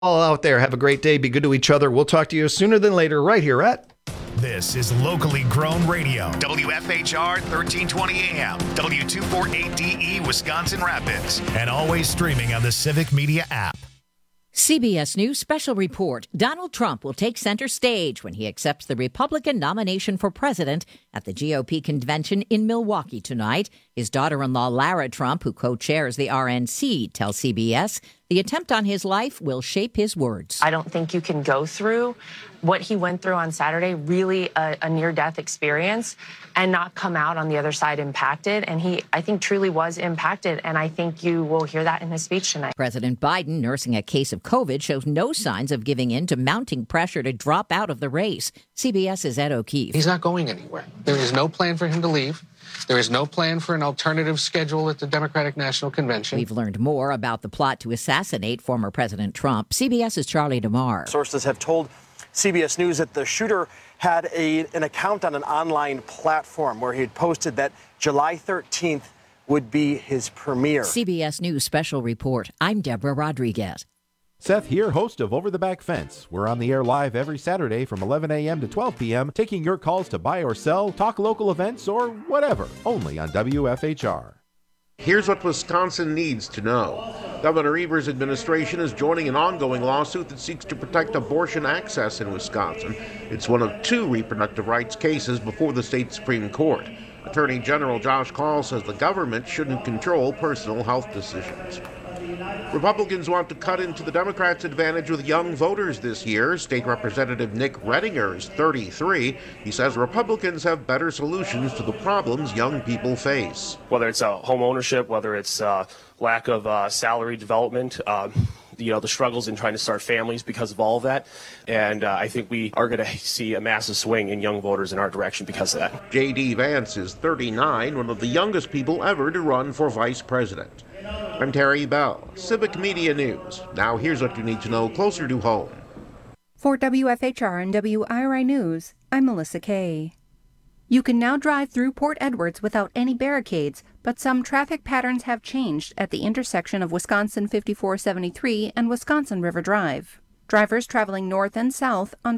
All out there, have a great day. Be good to each other. We'll talk to you sooner than later right here at... This is locally grown radio. WFHR 1320 AM, W248DE, Wisconsin Rapids, and always streaming on the Civic Media app. CBS News special report. Donald Trump will take center stage when he accepts the Republican nomination for president at the GOP convention in Milwaukee tonight. His daughter-in-law, Lara Trump, who co-chairs the RNC, tells CBS the attempt on his life will shape his words. I don't think you can go through what he went through on Saturday, really a near-death experience, and not come out on the other side impacted. And he, I think, truly was impacted. And I think you will hear that in his speech tonight. President Biden, nursing a case of COVID, shows no signs of giving in to mounting pressure to drop out of the race. CBS's Ed O'Keefe. He's not going anywhere. There is no plan for him to leave. There is no plan for an alternative schedule at the Democratic National Convention. We've learned more about the plot to assassinate former President Trump. CBS's Charlie DeMar. Sources have told CBS News that the shooter had an account on an online platform where he had posted that July 13th would be his premiere. CBS News special report. I'm Deborah Rodriguez. Seth here, host of Over the Back Fence. We're on the air live every Saturday from 11 a.m. to 12 p.m., taking your calls to buy or sell, talk local events, or whatever, only on WFHR. Here's what Wisconsin needs to know. Governor Evers' administration is joining an ongoing lawsuit that seeks to protect abortion access in Wisconsin. It's one of two reproductive rights cases before the state Supreme Court. Attorney General Josh Kaul says the government shouldn't control personal health decisions. Republicans want to cut into the Democrats' advantage with young voters this year. State Representative Nick Redinger is 33. He says Republicans have better solutions to the problems young people face. Whether it's home ownership, whether it's lack of salary development, the struggles in trying to start families because of all of that. And I think we are going to see a massive swing in young voters in our direction because of that. J.D. Vance is 39, one of the youngest people ever to run for vice president. I'm Terry Bell, Civic Media News. Now here's what you need to know closer to home. For WFHR and WIRI News, I'm Melissa Kay. You can now drive through Port Edwards without any barricades, but some traffic patterns have changed at the intersection of Wisconsin 5473 and Wisconsin River Drive. Drivers traveling north and south on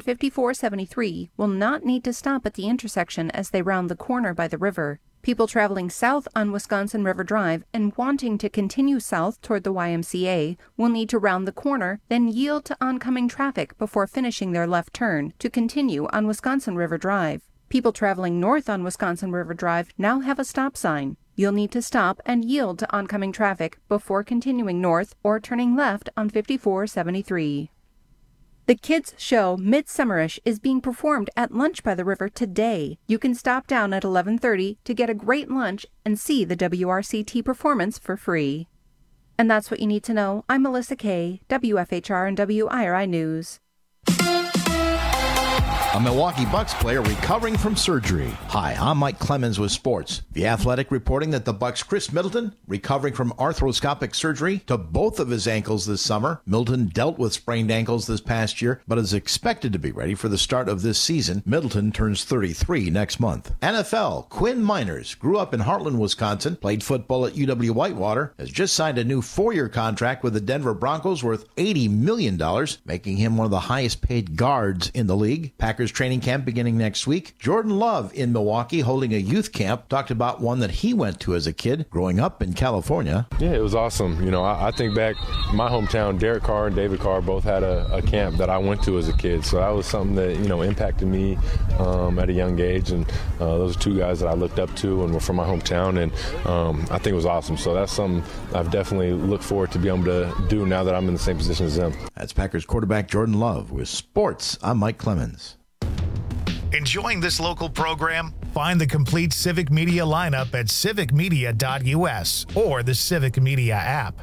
5473 will not need to stop at the intersection as they round the corner by the river. People traveling south on Wisconsin River Drive and wanting to continue south toward the YMCA will need to round the corner, then yield to oncoming traffic before finishing their left turn to continue on Wisconsin River Drive. People traveling north on Wisconsin River Drive now have a stop sign. You'll need to stop and yield to oncoming traffic before continuing north or turning left on 5473. The kids' show Midsummerish is being performed at Lunch by the River today. You can stop down at 11:30 to get a great lunch and see the WRCT performance for free. And that's what you need to know. I'm Melissa Kay, WFHR and WIRI News. A Milwaukee Bucks player recovering from surgery. Hi, I'm Mike Clemens with sports. The Athletic reporting that the Bucks' Chris Middleton recovering from arthroscopic surgery to both of his ankles this summer. Middleton dealt with sprained ankles this past year, but is expected to be ready for the start of this season. Middleton turns 33 next month. NFL, Quinn Miners grew up in Heartland, Wisconsin, played football at UW Whitewater, has just signed a new 4-year contract with the Denver Broncos worth $80 million, making him one of the highest paid guards in the league. Packers training camp beginning next week. Jordan Love in Milwaukee holding a youth camp, talked about one that he went to as a kid growing up in California. Yeah, it was awesome. I think back my hometown, Derek Carr and David Carr both had a camp that I went to as a kid. So that was something that, impacted me at a young age. And those are two guys that I looked up to and were from my hometown. And I think it was awesome. So that's something I've definitely looked forward to be able to do now that I'm in the same position as them. That's Packers quarterback Jordan Love with sports. I'm Mike Clemens. Enjoying this local program? Find the complete Civic Media lineup at civicmedia.us or the Civic Media app.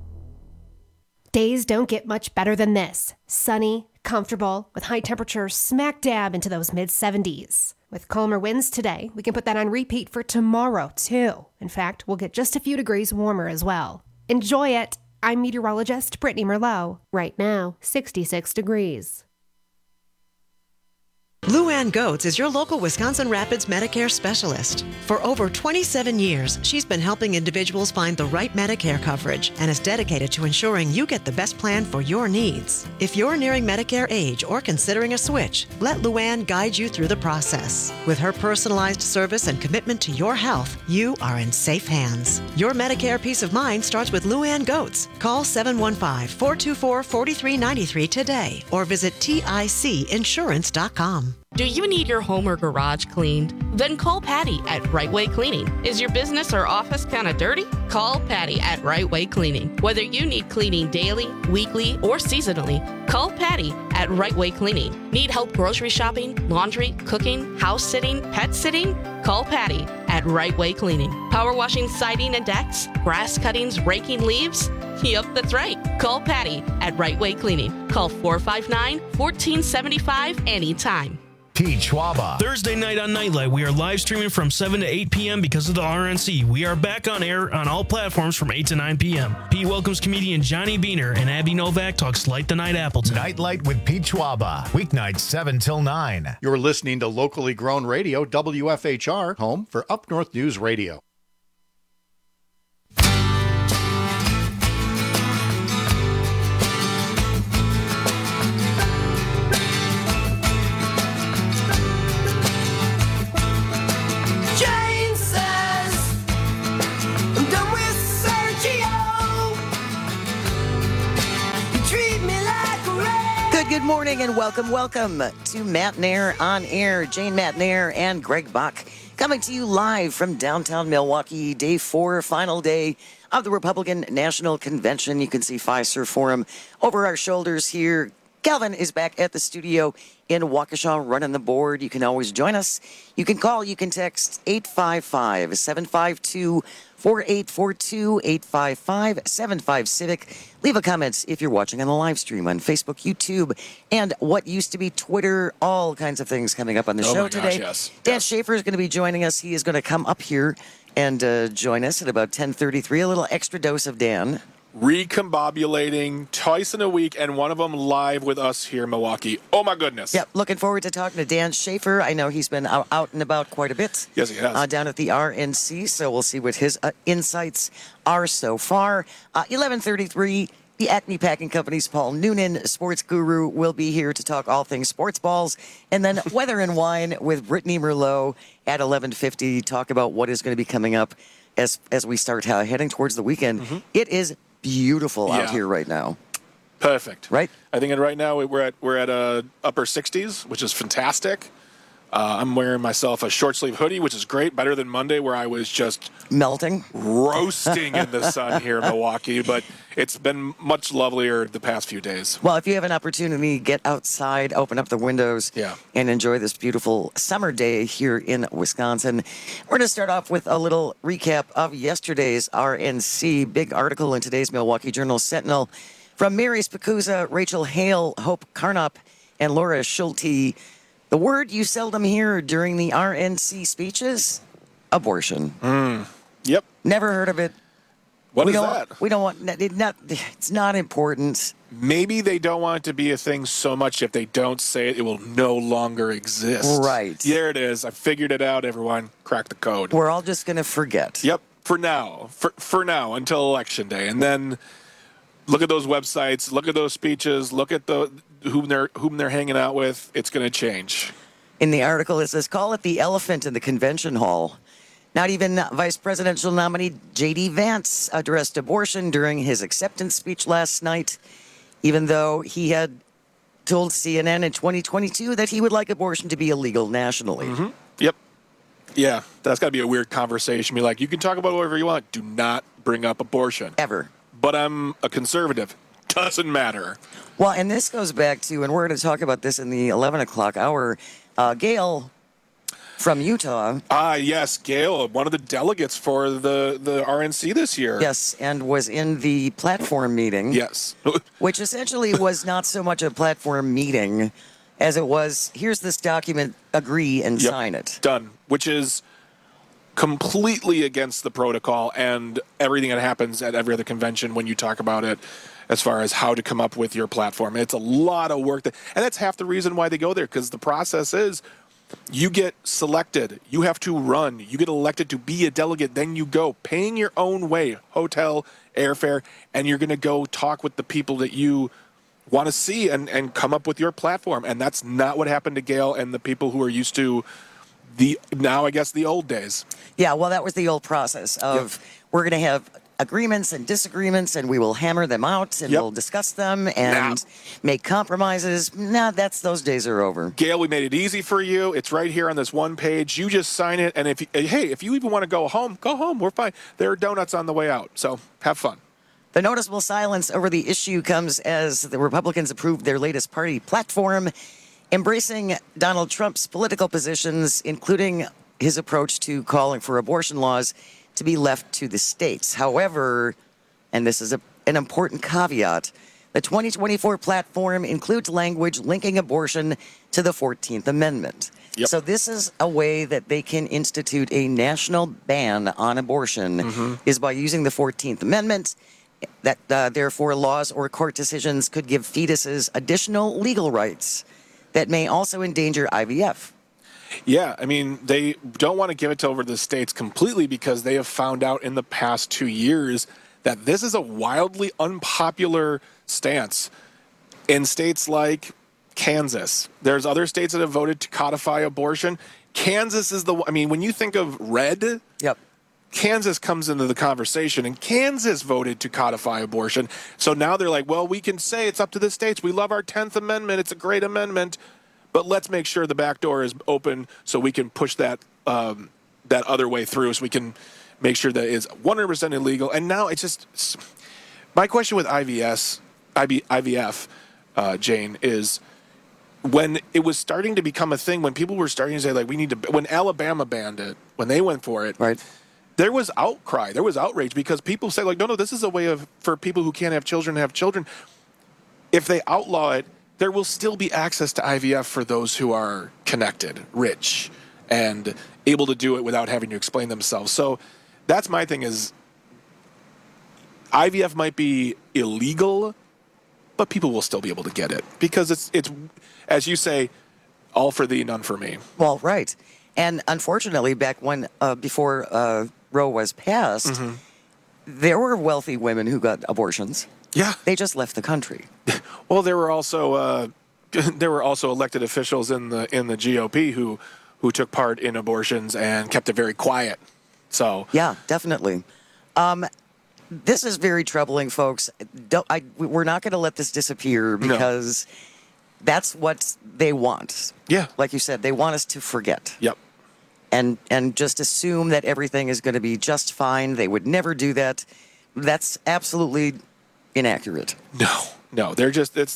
Days don't get much better than this. Sunny, comfortable, with high temperatures smack dab into those mid-70s. With calmer winds today, we can put that on repeat for tomorrow, too. In fact, we'll get just a few degrees warmer as well. Enjoy it. I'm meteorologist Brittany Merlot. Right now, 66 degrees. Lou Ann Goetz is your local Wisconsin Rapids Medicare specialist. For over 27 years, she's been helping individuals find the right Medicare coverage and is dedicated to ensuring you get the best plan for your needs. If you're nearing Medicare age or considering a switch, let Lou Ann guide you through the process. With her personalized service and commitment to your health, you are in safe hands. Your Medicare peace of mind starts with Lou Ann Goetz. Call 715-424-4393 today or visit TICinsurance.com. Do you need your home or garage cleaned? Then call Patty at Right Way Cleaning. Is your business or office kind of dirty? Call Patty at Right Way Cleaning. Whether you need cleaning daily, weekly, or seasonally, call Patty at Right Way Cleaning. Need help grocery shopping, laundry, cooking, house sitting, pet sitting? Call Patty at Right Way Cleaning. Power washing siding and decks, grass cuttings, raking leaves? Yep, that's right. Call Patty at Right Way Cleaning. Call 459-1475 anytime. Pete Schwaba. Thursday night on Nightlight, we are live streaming from 7 to 8 p.m. because of the RNC. We are back on air on all platforms from 8 to 9 p.m. Pete welcomes comedian Johnny Beaner, and Abby Novak talks Light the Night Appleton. Nightlight with Pete Schwaba. Weeknights 7 till 9. You're listening to locally grown radio, WFHR, home for Up North News Radio. Good morning and welcome to Matt Nair on Air. Jane Matt Nair and Greg Bach coming to you live from downtown Milwaukee, day 4, final day of the Republican National Convention. You can see Fiserv Forum over our shoulders here. Calvin is back at the studio in Waukesha running the board. You can always join us. You can call, you can text 855-752-4842, 855-75-CIVIC. Leave a comment if you're watching on the live stream on Facebook, YouTube, and what used to be Twitter. All kinds of things coming up on the show today. Yes. Dan Schaefer is going to be joining us. He is going to come up here and join us at about 10:33. A little extra dose of Dan. Recombobulating twice in a week, and one of them live with us here in Milwaukee. Oh, my goodness. Yep, looking forward to talking to Dan Schaefer. I know he's been out and about quite a bit. Yes, he has. Down at the RNC, so we'll see what his insights are so far. 11:33, the Acme Packing Company's Paul Noonan, sports guru, will be here to talk all things sports balls. And then Weather and Wine with Brittany Merlot at 11:50, talk about what is going to be coming up as we start heading towards the weekend. Mm-hmm. It is beautiful out here right now. Perfect. Right? I think right now we're at upper 60s, which is fantastic. I'm wearing myself a short sleeve hoodie, which is great, better than Monday where I was just melting, roasting in the sun here in Milwaukee. But it's been much lovelier the past few days. Well, if you have an opportunity, get outside, open up the windows, and enjoy this beautiful summer day here in Wisconsin. We're going to start off with a little recap of yesterday's RNC. Big article in today's Milwaukee Journal-Sentinel from Mary Spikuza, Rachel Hale, Hope Carnop, and Laura Schulte. The word you seldom hear during the RNC speeches? Abortion. Yep. Never heard of it. What is that? We don't want it's not important. Maybe they don't want it to be a thing so much if they don't say it, it will no longer exist. Right. There it is. I figured it out, everyone. Crack the code. We're all just going to forget. Yep. For now. For now, until Election Day. And then look at those websites, look at those speeches, look at whom they're hanging out with. It's going to change. In the article, it says, call it the elephant in the convention hall. Not even Vice Presidential nominee J.D. Vance addressed abortion during his acceptance speech last night, even though he had told CNN in 2022 that he would like abortion to be illegal nationally. Mm-hmm. Yep. Yeah, that's got to be a weird conversation. Be like, you can talk about whatever you want. Do not bring up abortion. Ever. But I'm a conservative. Doesn't matter. Well, and this goes back to, and we're going to talk about this in the 11 o'clock hour, Gail from Utah. Yes, Gail, one of the delegates for the RNC this year. Yes, and was in the platform meeting. Yes. Which essentially was not so much a platform meeting as it was, here's this document, agree and sign it. Done. Which is completely against the protocol and everything that happens at every other convention when you talk about it. as far as how to come up with your platform. It's a lot of work, and that's half the reason why they go there, because the process is you get selected, you have to run, you get elected to be a delegate, then you go paying your own way, hotel, airfare, and you're going to go talk with the people that you want to see and come up with your platform. And that's not what happened to Gail and the people who are used to the old days. Yeah, well, that was the old process of we're going to have agreements and disagreements, and we will hammer them out, and we'll discuss them and make compromises. Those days are over. Gail, we made it easy for you. It's right here on this one page. You just sign it, and if you even want to go home, we're fine. There are donuts on the way out, so have fun. The noticeable silence over the issue comes as the Republicans approved their latest party platform, embracing Donald Trump's political positions, including his approach to calling for abortion laws to be left to the states. However, and this is an important caveat, the 2024 platform includes language linking abortion to the 14th Amendment. So this is a way that they can institute a national ban on abortion is by using the 14th Amendment. That therefore laws or court decisions could give fetuses additional legal rights that may also endanger IVF. Yeah, I mean, they don't want to give it over to the states completely because they have found out in the past 2 years that this is a wildly unpopular stance in states like Kansas. There's other states that have voted to codify abortion. Kansas is when you think of red, Kansas comes into the conversation, and Kansas voted to codify abortion. So now they're like, well, we can say it's up to the states. We love our 10th Amendment. It's a great amendment. But let's make sure the back door is open so we can push that other way through, so we can make sure that it's 100% illegal. And now it's just my question with IVF, Jane, is when it was starting to become a thing, when people were starting to say, like, when Alabama banned it, when they went for it, there was outcry, there was outrage, because people say, like, no, this is a way for people who can't have children to have children. If they outlaw it, there will still be access to IVF for those who are connected, rich, and able to do it without having to explain themselves. So that's my thing is IVF might be illegal, but people will still be able to get it because it's as you say, all for thee, none for me. Well, right. And unfortunately, back when before Roe was passed, there were wealthy women who got abortions. Yeah, they just left the country. Well, there were also elected officials in the GOP who took part in abortions and kept it very quiet. So yeah, definitely. This is very troubling, folks. We're not going to let this disappear because that's what they want. Yeah, like you said, they want us to forget. Yep. And just assume that everything is going to be just fine. They would never do that. That's absolutely inaccurate. No, they're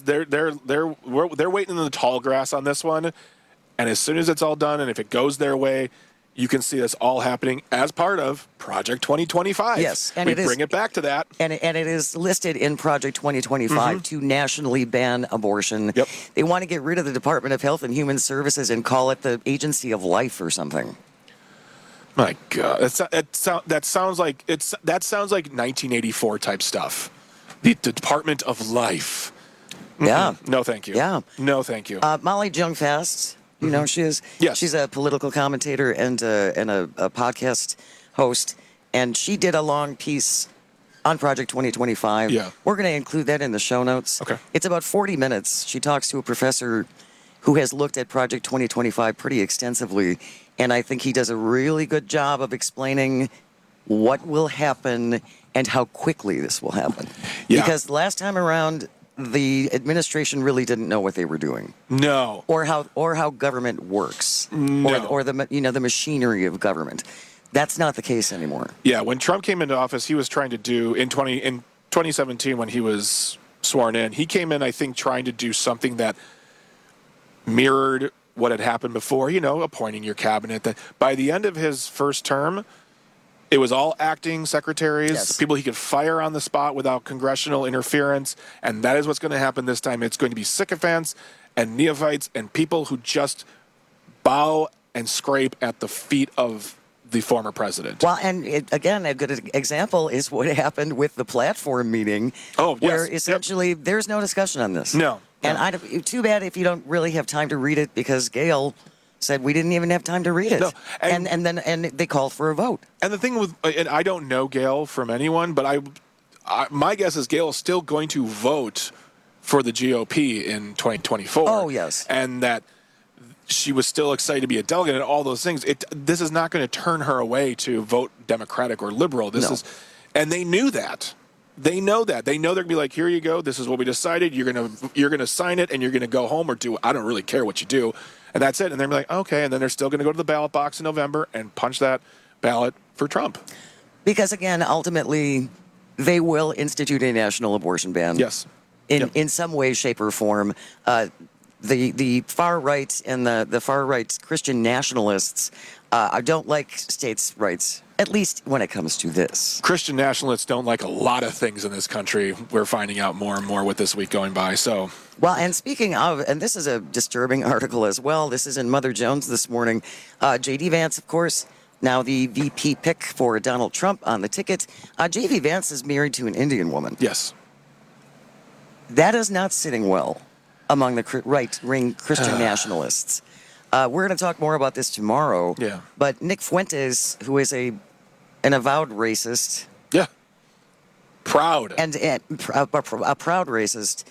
waiting in the tall grass on this one, and as soon as it's all done, and if it goes their way, you can see this all happening as part of Project 2025. Yes, and we bring it back to that, and it is listed in Project 2025 to nationally ban abortion. Yep. They want to get rid of the Department of Health and Human Services and call it the Agency of Life or something. My God, that sounds like 1984 type stuff. The Department of Life. Yeah. No, thank you. Yeah. No, thank you. Molly Jong-Fast, you know she is. Yes. She's a political commentator and a podcast host, and she did a long piece on Project 2025. Yeah. We're going to include that in the show notes. Okay. It's about 40 minutes. She talks to a professor who has looked at Project 2025 pretty extensively, and I think he does a really good job of explaining what will happen and how quickly this will happen. Yeah. Because last time around, the administration really didn't know what they were doing. No. Or how government works. No. Or the machinery of government. That's not the case anymore. Yeah, when Trump came into office, he was trying to do in 2017 when he was sworn in, he came in, I think, trying to do something that mirrored what had happened before, appointing your cabinet. That by the end of his first term, it was all acting secretaries, people he could fire on the spot without congressional interference, and that is what's going to happen this time. It's going to be sycophants and neophytes and people who just bow and scrape at the feet of the former president. Well, and again, a good example is what happened with the platform meeting. Oh, yes. Where essentially there's no discussion on this. No. And too bad if you don't really have time to read it, because Gail said we didn't even have time to read it. No, and then they called for a vote. And the thing with, and I don't know Gail from anyone, but my guess is Gail is still going to vote for the GOP in 2024. Oh, yes. And that she was still excited to be a delegate and all those things. This is not going to turn her away to vote Democratic or liberal. And they knew that. They know that. They know they're going to be like, here you go. This is what we decided. You're going to sign it and you're going to go home or do. I don't really care what you do. And that's it. And they're like, okay. And then they're still going to go to the ballot box in November and punch that ballot for Trump. Because again, ultimately, they will institute a national abortion ban. Yes. In some way, shape, or form. The far right and the far right Christian nationalists don't like states' rights, at least when it comes to this. Christian nationalists don't like a lot of things in this country. We're finding out more and more with this week going by. So, well, and speaking of, and this is a disturbing article as well. This is in Mother Jones this morning. J.D. Vance, of course, now the VP pick for Donald Trump on the ticket. J.D. Vance is married to an Indian woman. Yes. That is not sitting well among the right-wing Christian nationalists. We're going to talk more about this tomorrow. Yeah. But Nick Fuentes, who is an avowed racist. Yeah. Proud. And a proud racist,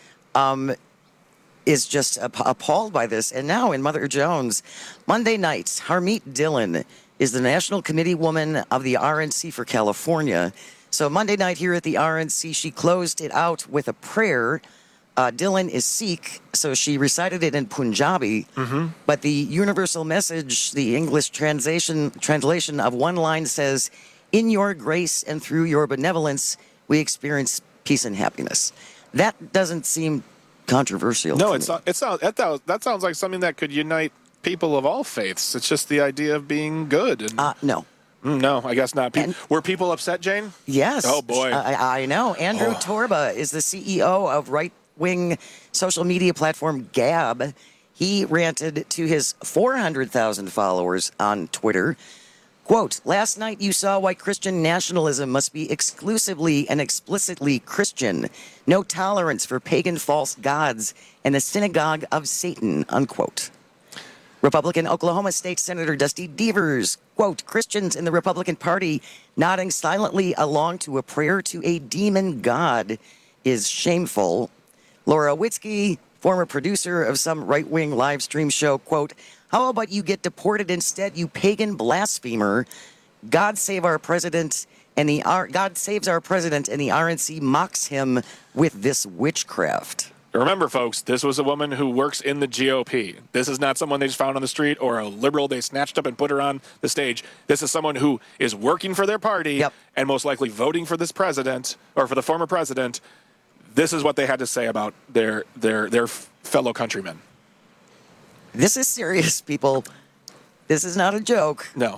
is just appalled by this. And now in Mother Jones, Monday night, Harmeet Dillon is the national committee woman of the RNC for California. So Monday night here at the RNC, she closed it out with a prayer. Dillon is Sikh, so she recited it in Punjabi. Mm-hmm. But the universal message, the English translation of one line says, "In your grace and through your benevolence, we experience peace and happiness." That doesn't seem controversial. No, that sounds like something that could unite people of all faiths. It's just the idea of being good. And no. No, I guess not. Were people upset, Jane? Yes. Oh, boy. I know. Andrew Torba is the CEO of right-wing social media platform Gab. He ranted to his 400,000 followers on Twitter, quote, "Last night you saw why Christian nationalism must be exclusively and explicitly Christian. No tolerance for pagan false gods and the synagogue of Satan," unquote. Republican Oklahoma State Senator Dusty Devers, quote, "Christians in the Republican Party nodding silently along to a prayer to a demon god is shameful." Laura Witzke, former producer of some right-wing live stream show, quote, "How about you get deported instead, you pagan blasphemer? God save our president, and God saves our president, and the RNC mocks him with this witchcraft." Remember, folks, this was a woman who works in the GOP. This is not someone they just found on the street or a liberal they snatched up and put her on the stage. This is someone who is working for their party and most likely voting for this president or for the former president. This is what they had to say about their fellow countrymen. This is serious, people. This is not a joke. No.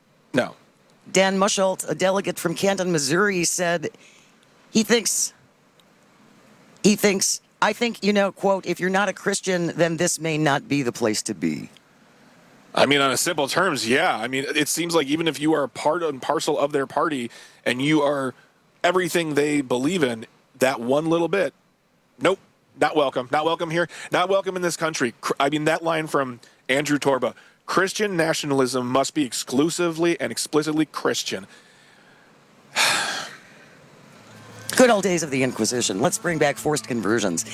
Dan Muschelt, a delegate from Canton, Missouri, said he thinks, "I think, quote, if you're not a Christian, then this may not be the place to be." I mean, on a simple terms, yeah. I mean, it seems like even if you are a part and parcel of their party and you are everything they believe in, that one little bit, nope, not welcome. Not welcome here. Not welcome in this country. I mean, that line from Andrew Torba, Christian nationalism must be exclusively and explicitly Christian. Good old days of the Inquisition. Let's bring back forced conversions.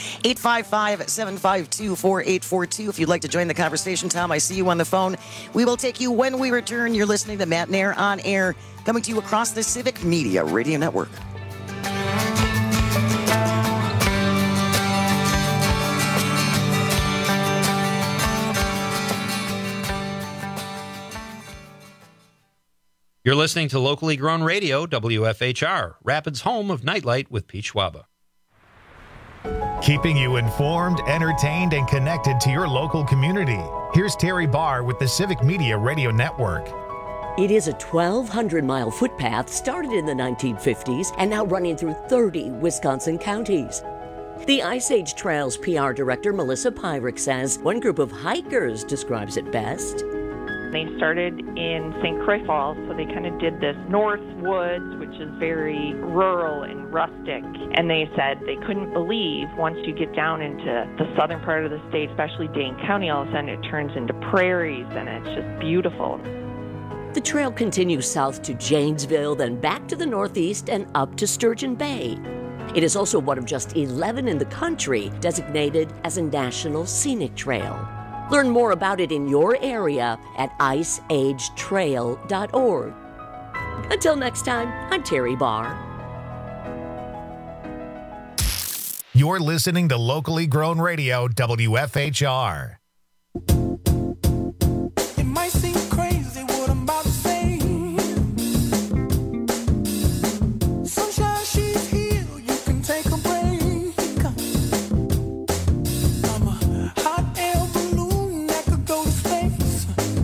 855-752-4842. If you'd like to join the conversation, Tom, I see you on the phone. We will take you when we return. You're listening to Matt Nair on air, coming to you across the Civic Media Radio Network. You're listening to locally grown radio, WFHR, Rapids' home of Nightlight with Pete Schwaba. Keeping you informed, entertained, and connected to your local community. Here's Terry Barr with the Civic Media Radio Network. It is a 1,200-mile footpath started in the 1950s and now running through 30 Wisconsin counties. The Ice Age Trails PR director Melissa Pyrick says one group of hikers describes it best. They started in St. Croix Falls, so they kind of did this North Woods, which is very rural and rustic. And they said they couldn't believe once you get down into the southern part of the state, especially Dane County, all of a sudden it turns into prairies, and it's just beautiful. The trail continues south to Janesville, then back to the northeast and up to Sturgeon Bay. It is also one of just 11 in the country designated as a National Scenic Trail. Learn more about it in your area at iceagetrail.org. Until next time, I'm Terry Barr. You're listening to locally grown radio, WFHR. It might seem crazy what I'm about to say. Sunshine, she's here, you can take a break. I'm a hot air balloon that could go to space.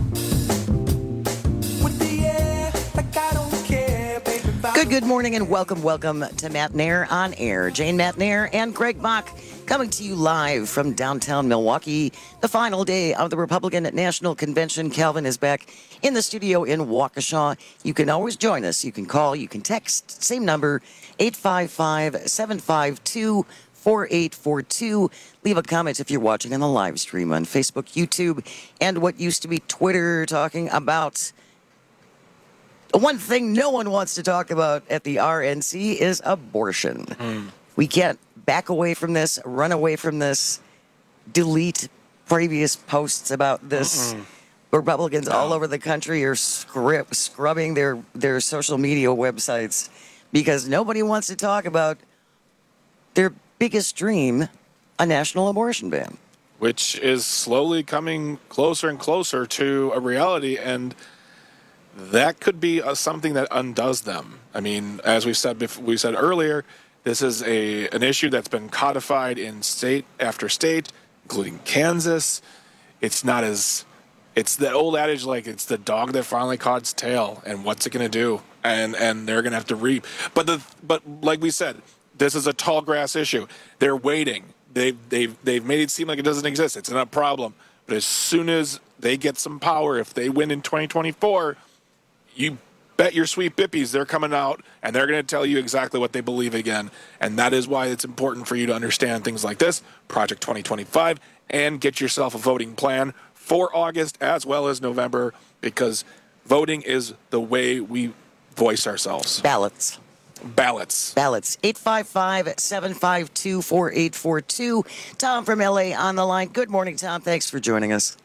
With the air, like I don't care, baby. Good morning and welcome to Matt Nair on Air. Jane Matt Nair and Greg Bach coming to you live from downtown Milwaukee. The final day of the Republican National Convention. Calvin is back in the studio in Waukesha. You can always join us. You can call, you can text, same number, 855-752-4842. Leave a comment if you're watching on the live stream on Facebook, YouTube, and what used to be Twitter, talking about one thing no one wants to talk about at the RNC is abortion. We can't back away from this, run away from this, delete previous posts about this. Republicans all over the country are scrubbing their social media websites because nobody wants to talk about their biggest dream, a national abortion ban. Which is slowly coming closer and closer to a reality, and that could be something that undoes them. I mean, as we said earlier, this is an issue that's been codified in state after state, including Kansas. It's the old adage, like, it's the dog that finally caught its tail, and what's it going to do? And they're going to have to reap. But like we said, this is a tall grass issue. They're waiting. They've made it seem like it doesn't exist. It's not a problem. But as soon as they get some power, if they win in 2024, you bet your sweet bippies they're coming out and they're going to tell you exactly what they believe again. And that is why it's important for you to understand things like this, Project 2025, and get yourself a voting plan for August as well as November, because voting is the way we voice ourselves. Ballots. 855-752-4842. Tom from LA on the line. Good morning, Tom. Thanks for joining us.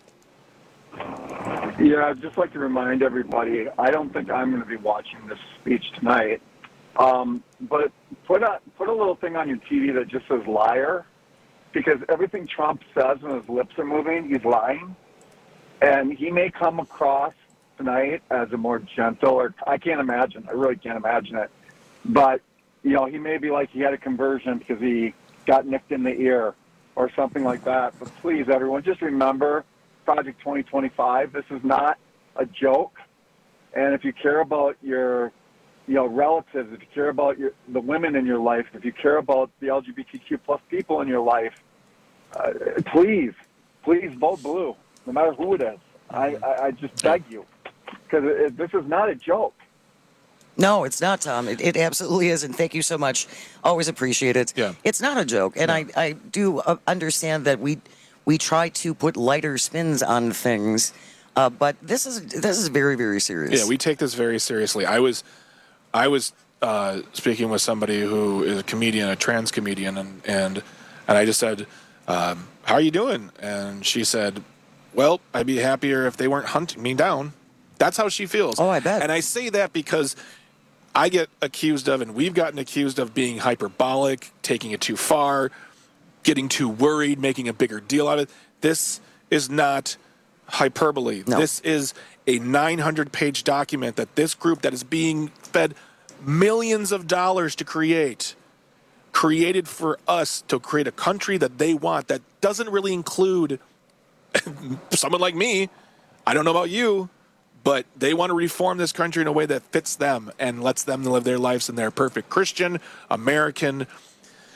Yeah, I'd just like to remind everybody, I don't think I'm going to be watching this speech tonight, but put a little thing on your TV that just says liar, because everything Trump says when his lips are moving, he's lying, and he may come across tonight as a more gentle, or I really can't imagine it, but, he may be like he had a conversion because he got nicked in the ear or something like that. But please, everyone, just remember Project 2025. This is not a joke. And if you care about your, relatives, if you care about the women in your life, if you care about the LGBTQ plus people in your life, please vote blue, no matter who it is. I just beg you, because this is not a joke. No, it's not, Tom. It absolutely is, and thank you so much. Always appreciate it. Yeah. It's not a joke, and I do understand that we try to put lighter spins on things, but this is very, very serious. Yeah, we take this very seriously. I was speaking with somebody who is a comedian, a trans comedian, and I just said, "How are you doing?" And she said, "Well, I'd be happier if they weren't hunting me down." That's how she feels. Oh, I bet. And I say that because I get accused of, and we've gotten accused of, being hyperbolic, taking it too far, getting too worried, making a bigger deal out of it. This is not hyperbole. No. This is a 900-page document that this group that is being fed millions of dollars to created for us to create a country that they want, that doesn't really include someone like me. I don't know about you, but they want to reform this country in a way that fits them and lets them live their lives in their perfect Christian, American,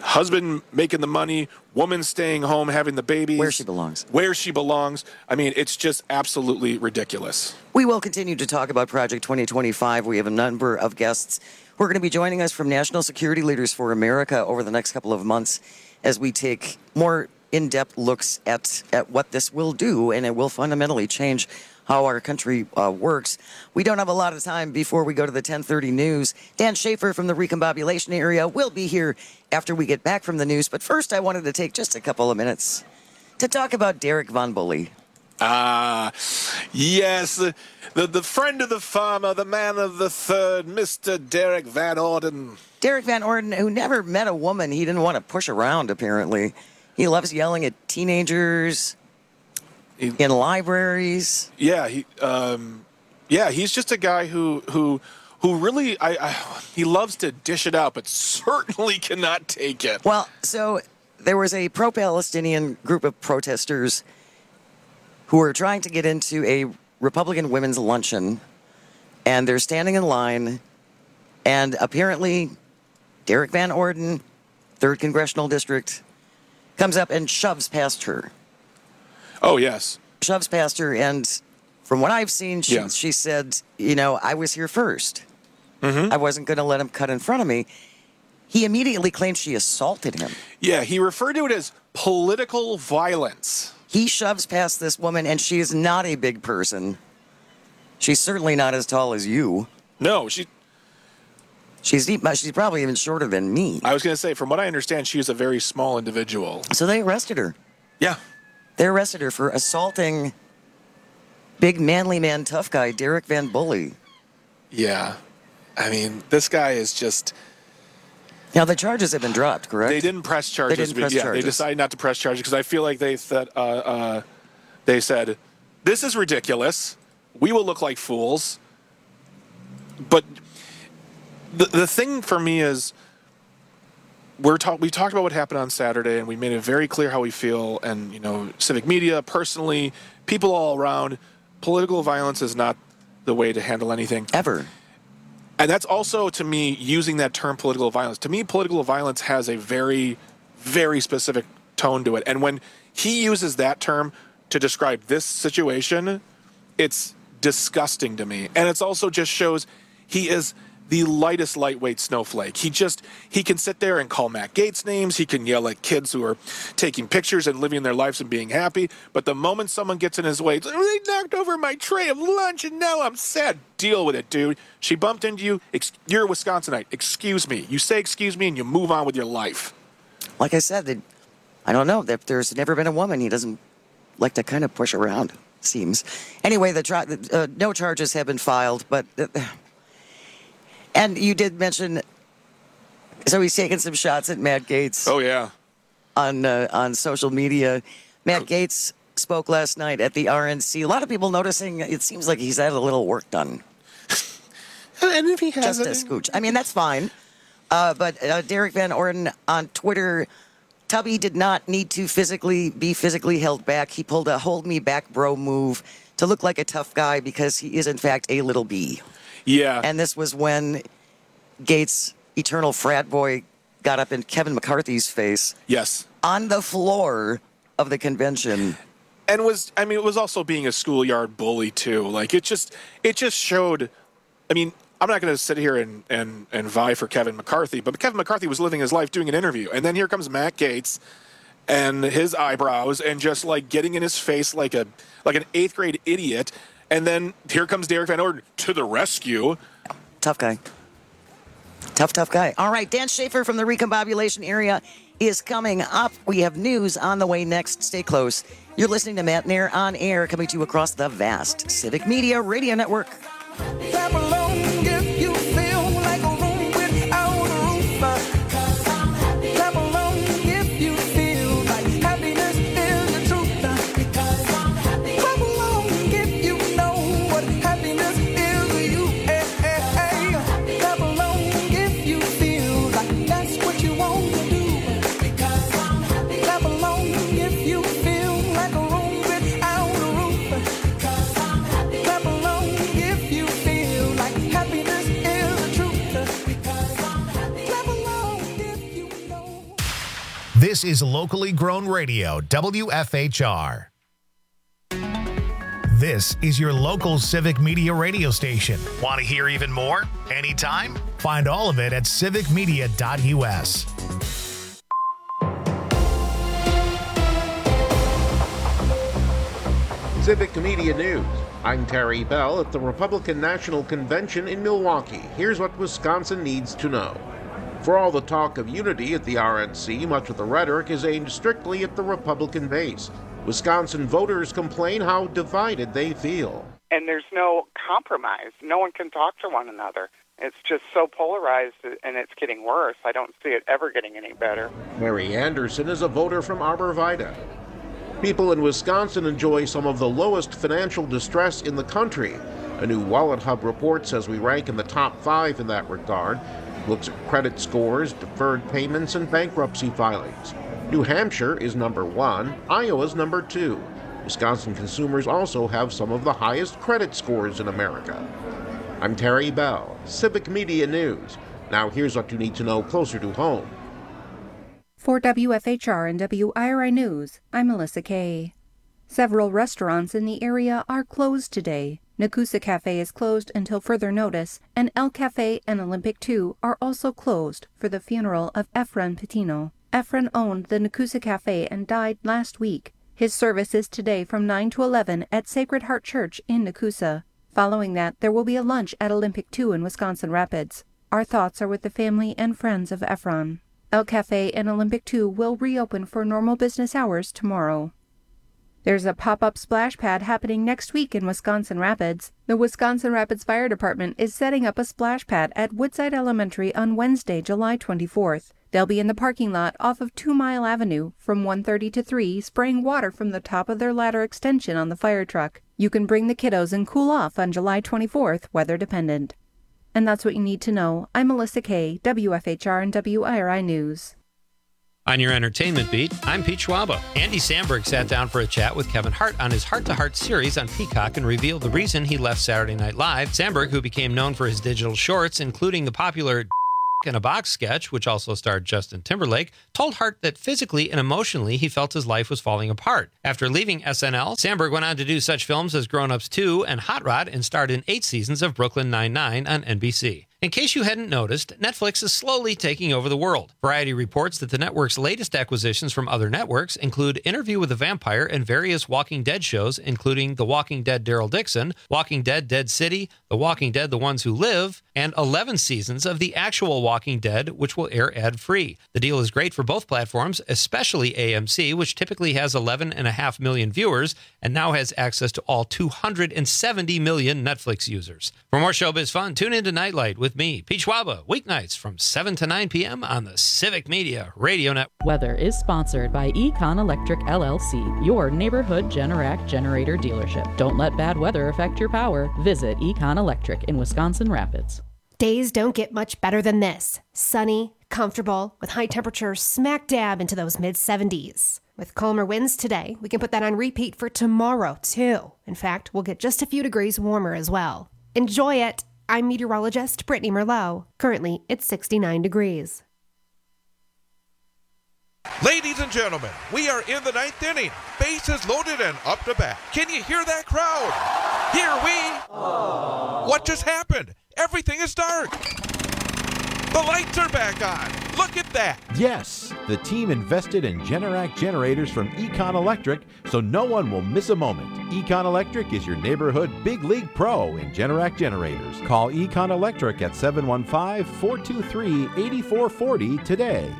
husband making the money, woman staying home having the babies. Where she belongs. Where she belongs. I mean, it's just absolutely ridiculous. We will continue to talk about Project 2025. We have a number of guests who are going to be joining us from National Security Leaders for America over the next couple of months as we take more in-depth looks at what this will do, and it will fundamentally change how our country works. We don't have a lot of time before we go to the 10:30 news. Dan Schaefer from the recombobulation area will be here after we get back from the news. But first, I wanted to take just a couple of minutes to talk about Derek Von Bully. Yes, the friend of the farmer, the man of the third, Mr. Derek Van Orden. Derek Van Orden, who never met a woman he didn't want to push around, apparently. He loves yelling at teenagers in libraries. Yeah, he's just a guy who really he loves to dish it out, but certainly cannot take it. Well, so there was a pro-Palestinian group of protesters who were trying to get into a Republican women's luncheon, and they're standing in line, and apparently Derek Van Orden, 3rd Congressional District, comes up and shoves past her. Oh, yes. Shoves past her, and from what I've seen, she said, I was here first. I wasn't going to let him cut in front of me. He immediately claimed she assaulted him. Yeah, he referred to it as political violence. He shoves past this woman, and she is not a big person. She's certainly not as tall as you. No, She's probably even shorter than me. I was going to say, from what I understand, she is a very small individual. So they arrested her. Yeah. They arrested her for assaulting big manly man tough guy Derek Van Bully. Yeah. I mean, this guy is just... Now, the charges have been dropped, correct? They didn't press charges. They decided not to press charges because I feel like they said, this is ridiculous. We will look like fools. But the thing for me is we talked about what happened on Saturday, and we made it very clear how we feel. And, civic media, personally, people all around, political violence is not the way to handle anything. Ever. And that's also, to me, using that term political violence. To me, political violence has a very, very specific tone to it. And when he uses that term to describe this situation, it's disgusting to me. And it also just shows he is the lightest lightweight snowflake. He can sit there and call Matt Gaetz names. He can yell at kids who are taking pictures and living their lives and being happy. But the moment someone gets in his way, they knocked over my tray of lunch and now I'm sad. Deal with it, dude. She bumped into you. You're a Wisconsinite. Excuse me. You say excuse me and you move on with your life. Like I said, I don't know. There's never been a woman he doesn't like to kind of push around, seems. Anyway, no charges have been filed, but... And you did mention, so he's taking some shots at Matt Gaetz. Oh, yeah. On social media. Matt Gaetz spoke last night at the RNC. A lot of people noticing it seems like he's had a little work done. And if he has just a scooch. I mean, that's fine. But Derek Van Orden on Twitter, Tubby did not need to be physically held back. He pulled a hold me back bro move to look like a tough guy because he is, in fact, a little B. Yeah. And this was when Gaetz, eternal frat boy, got up in Kevin McCarthy's face. Yes. On the floor of the convention. And it was also being a schoolyard bully, too. Like, it just showed, I'm not going to sit here and vie for Kevin McCarthy, but Kevin McCarthy was living his life doing an interview. And then here comes Matt Gaetz and his eyebrows and just, like, getting in his face like an 8th grade idiot. And then here comes Derek Van Orden to the rescue. Tough guy. Tough guy. All right, Dan Schaefer from the recombobulation area is coming up. We have news on the way next. Stay close. You're listening to Matt Nair on air, coming to you across the vast Civic Media Radio Network. Clap along if you feel like a room without a roof. Clap along if you feel like happiness is the truth. Clap along if you know what happiness is to you. Clap along if you feel like that's what you want to do. Clap along if you feel like a room without a roof. Clap along if you feel This is locally grown radio, WFHR. This is your local civic media radio station. Want to hear even more? Anytime? Find all of it at civicmedia.us. Civic Media News. I'm Terry Bell at the Republican National Convention in Milwaukee. Here's what Wisconsin needs to know. For all the talk of unity at the RNC, much of the rhetoric is aimed strictly at the Republican base. Wisconsin voters complain how divided they feel. And there's no compromise. No one can talk to one another. It's just so polarized, and it's getting worse. I don't see it ever getting any better. Mary Anderson is a voter from Arborvita. People in Wisconsin enjoy some of the lowest financial distress in the country. A new Wallet Hub report says we rank in the top 5 in that regard. It looks at credit scores, deferred payments, and bankruptcy filings. New Hampshire is number 1, Iowa's number 2. Wisconsin consumers also have some of the highest credit scores in America. I'm Terry Bell, Civic Media News. Now here's what you need to know closer to home. For WFHR and WIRI News, I'm Melissa Kay. Several restaurants in the area are closed today. Nakusa Cafe is closed until further notice, and El Cafe and Olympic 2 are also closed for the funeral of Efren Patino. Efren owned the Nakusa Cafe and died last week. His service is today from 9 to 11 at Sacred Heart Church in Nakusa. Following that, there will be a lunch at Olympic 2 in Wisconsin Rapids. Our thoughts are with the family and friends of Efren. El Cafe and Olympic 2 will reopen for normal business hours tomorrow. There's a pop-up splash pad happening next week in Wisconsin Rapids. The Wisconsin Rapids Fire Department is setting up a splash pad at Woodside Elementary on Wednesday, July 24th. They'll be in the parking lot off of 2 Mile Avenue from 1:30 to 3, spraying water from the top of their ladder extension on the fire truck. You can bring the kiddos and cool off on July 24th, weather dependent. And that's what you need to know. I'm Melissa Kay, WFHR and WIRI News. On your entertainment beat, I'm Pete Schwaba. Andy Samberg sat down for a chat with Kevin Hart on his Heart to Heart series on Peacock and revealed the reason he left Saturday Night Live. Samberg, who became known for his digital shorts, including the popular in a Box sketch, which also starred Justin Timberlake, told Hart that physically and emotionally he felt his life was falling apart. After leaving SNL, Samberg went on to do such films as Grown Ups 2 and Hot Rod and starred in 8 seasons of Brooklyn Nine-Nine on NBC. In case you hadn't noticed, Netflix is slowly taking over the world. Variety reports that the network's latest acquisitions from other networks include Interview with the Vampire and various Walking Dead shows, including The Walking Dead Daryl Dixon, Walking Dead Dead City, The Walking Dead The Ones Who Live, and 11 seasons of the actual Walking Dead, which will air ad-free. The deal is great for both platforms, especially AMC, which typically has 11.5 million viewers and now has access to all 270 million Netflix users. For more showbiz fun, tune into Nightlight with me, Pete Schwaba, weeknights from 7 to 9 p.m. on the Civic Media Radio Network. Weather is sponsored by Econ Electric LLC, your neighborhood Generac generator dealership. Don't let bad weather affect your power. Visit Econ Electric in Wisconsin Rapids. Days don't get much better than this. Sunny, comfortable, with high temperatures smack dab into those mid-70s. With calmer winds today, we can put that on repeat for tomorrow, too. In fact, we'll get just a few degrees warmer as well. Enjoy it. I'm meteorologist Brittany Merlot. Currently, it's 69 degrees. Ladies and gentlemen, we are in the 9th inning. Bases loaded and up to bat. Can you hear that crowd? Here we... Aww. What just happened? Everything is dark. The lights are back on. Look at that. Yes, the team invested in Generac generators from Econ Electric, so no one will miss a moment. Econ Electric is your neighborhood big league pro in Generac generators. Call Econ Electric at 715-423-8440 today.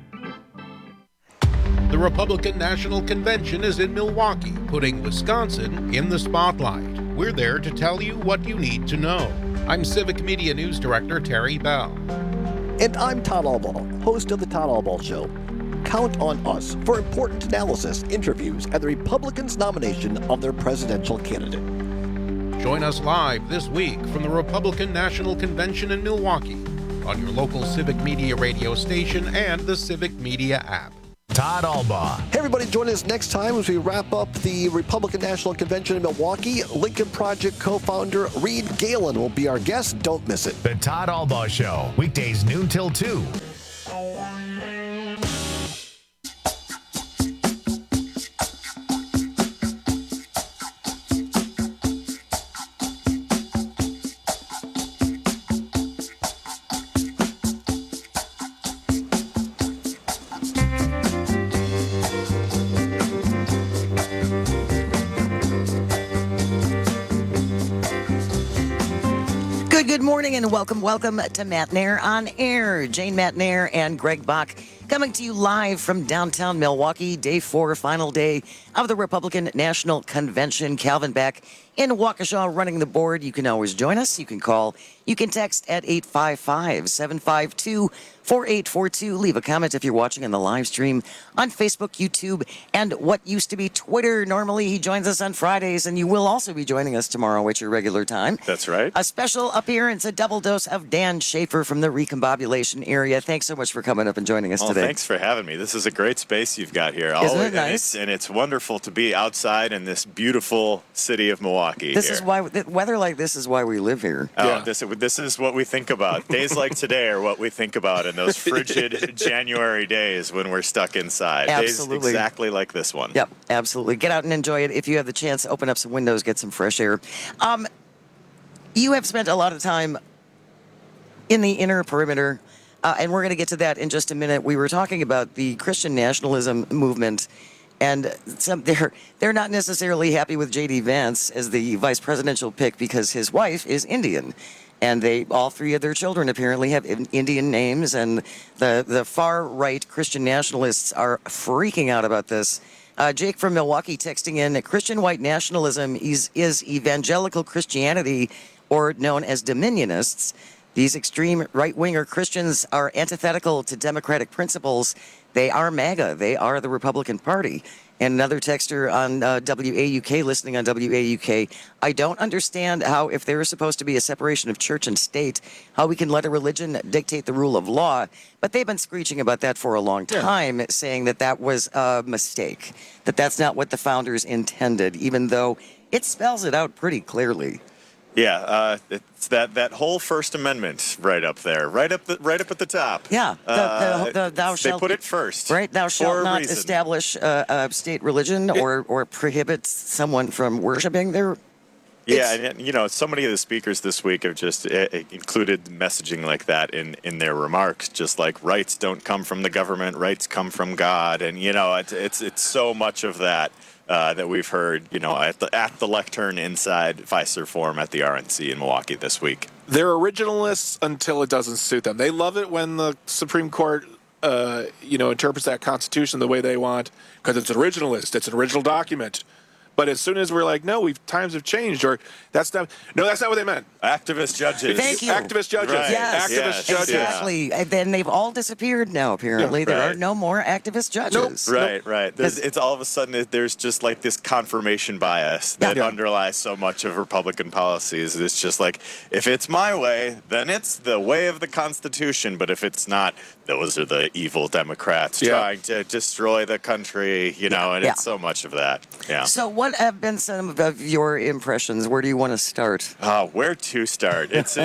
The Republican National Convention is in Milwaukee, putting Wisconsin in the spotlight. We're there to tell you what you need to know. I'm Civic Media News Director Terry Bell. And I'm Todd Albaugh, host of The Todd Albaugh Show. Count on us for important analysis, interviews, and the Republicans' nomination of their presidential candidate. Join us live this week from the Republican National Convention in Milwaukee on your local Civic Media radio station and the Civic Media app. Todd Albaugh. Hey, everybody, join us next time as we wrap up the Republican National Convention in Milwaukee. Lincoln Project co-founder Reed Galen will be our guest. Don't miss it. The Todd Albaugh Show, weekdays noon till 2. Good morning and welcome to Matt Nair on Air. Jane Matt Nair and Greg Bach coming to you live from downtown Milwaukee, day 4, final day of the Republican National Convention. Calvin Beck in Waukesha running the board. You can always join us. You can call. You can text at 855-752-4842. Leave a comment if you're watching on the live stream on Facebook, YouTube, and what used to be Twitter. Normally, he joins us on Fridays, and you will also be joining us tomorrow at your regular time. That's right. A special appearance, a double dose of Dan Schaefer from the Recombobulation area. Thanks so much for coming up and joining us today. Thanks for having me. This is a great space you've got here. Isn't it nice? And it's wonderful to be outside in this beautiful city of Milwaukee. This is why weather like this is why we live here. Oh, this is what we think about. Days like today are what we think about in those frigid January days when we're stuck inside. Absolutely. Days exactly like this one. Yep, absolutely. Get out and enjoy it. If you have the chance, open up some windows, get some fresh air. You have spent a lot of time in the inner perimeter, and we're going to get to that in just a minute. We were talking about the Christian nationalism movement, and they're not necessarily happy with J.D. Vance as the vice presidential pick because his wife is Indian. And all three of their children apparently have Indian names, and the far-right Christian nationalists are freaking out about this. Jake from Milwaukee texting in, Christian white nationalism is evangelical Christianity, or known as dominionists. These extreme right-winger Christians are antithetical to democratic principles. They are MAGA. They are the Republican Party. And another texter on WAUK, listening on WAUK, I don't understand how, if there is supposed to be a separation of church and state, how we can let a religion dictate the rule of law. But they've been screeching about that for a long time, saying that was a mistake, that's not what the founders intended, even though it spells it out pretty clearly. Yeah, it's that whole First Amendment right up there, right up at the top. Yeah, thou shalt. They put it first, right? Thou shalt not reason. establish a state religion or prohibit someone from worshiping their. Yeah, and so many of the speakers this week have just included messaging like that in their remarks, just like rights don't come from the government, rights come from God, and it's so much of that. That we've heard, at the lectern inside Pfizer Forum at the RNC in Milwaukee this week. They're originalists until it doesn't suit them. They love it when the Supreme Court, interprets that Constitution the way they want because it's originalist. It's an original document. But as soon as we're like, no, times have changed, or that's not what they meant. Activist judges. Thank you. Activist judges. Right. Yes. Activist judges. Exactly. And then they've all disappeared now, apparently. Yeah, there right. are no more activist judges. Nope. Right. It's all of a sudden, there's just like this confirmation bias that underlies so much of Republican policies. It's just like, if it's my way, then it's the way of the Constitution. But if it's not, those are the evil Democrats trying to destroy the country, and it's so much of that. Yeah. So what have been some of your impressions? Where do you want to start? Where to start? It's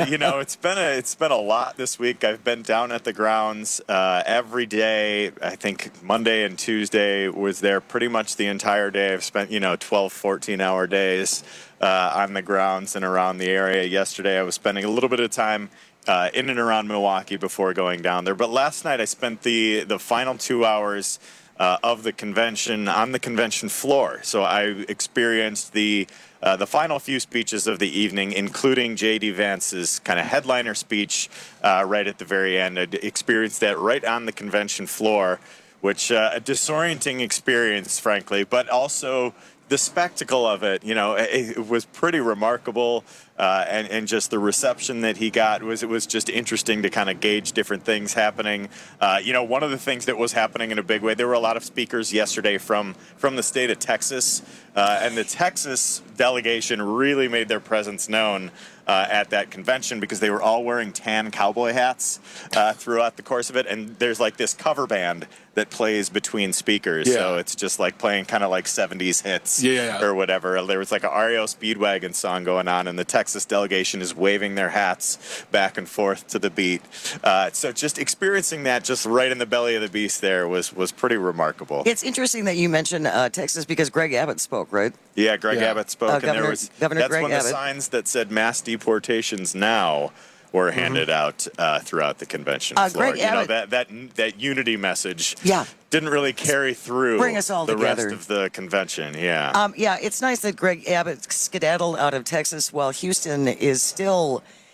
it's been a lot this week. I've been down at the grounds every day. I think Monday and Tuesday was there pretty much the entire day. I've spent 12, 14-hour days on the grounds and around the area. Yesterday I was spending a little bit of time in and around Milwaukee before going down there. But last night I spent the final 2 hours of the convention on the convention floor. So I experienced the final few speeches of the evening, including J.D. Vance's kind of headliner speech right at the very end. I experienced that right on the convention floor, which a disorienting experience, frankly, but also the spectacle of it, it was pretty remarkable. And just the reception that he got was just interesting to kind of gauge different things happening. One of the things that was happening in a big way, there were a lot of speakers yesterday from the state of Texas, and the Texas delegation really made their presence known at that convention because they were all wearing tan cowboy hats throughout the course of it. And there's like this cover band that plays between speakers. Yeah. So it's just like playing kind of like 70s hits or whatever. There was like an REO Speedwagon song going on, and the Texas delegation is waving their hats back and forth to the beat. So just experiencing that just right in the belly of the beast there was pretty remarkable. It's interesting that you mentioned Texas because Greg Abbott spoke, right? Yeah, Greg Abbott spoke. Governor that's Greg when Abbott. The signs that said mass deportations now were handed out throughout the convention floor. Greg Abbott, that unity message Yeah. didn't really carry through Bring us all the together. rest of the convention. Yeah. It's nice that Greg Abbott skedaddled out of Texas while Houston is still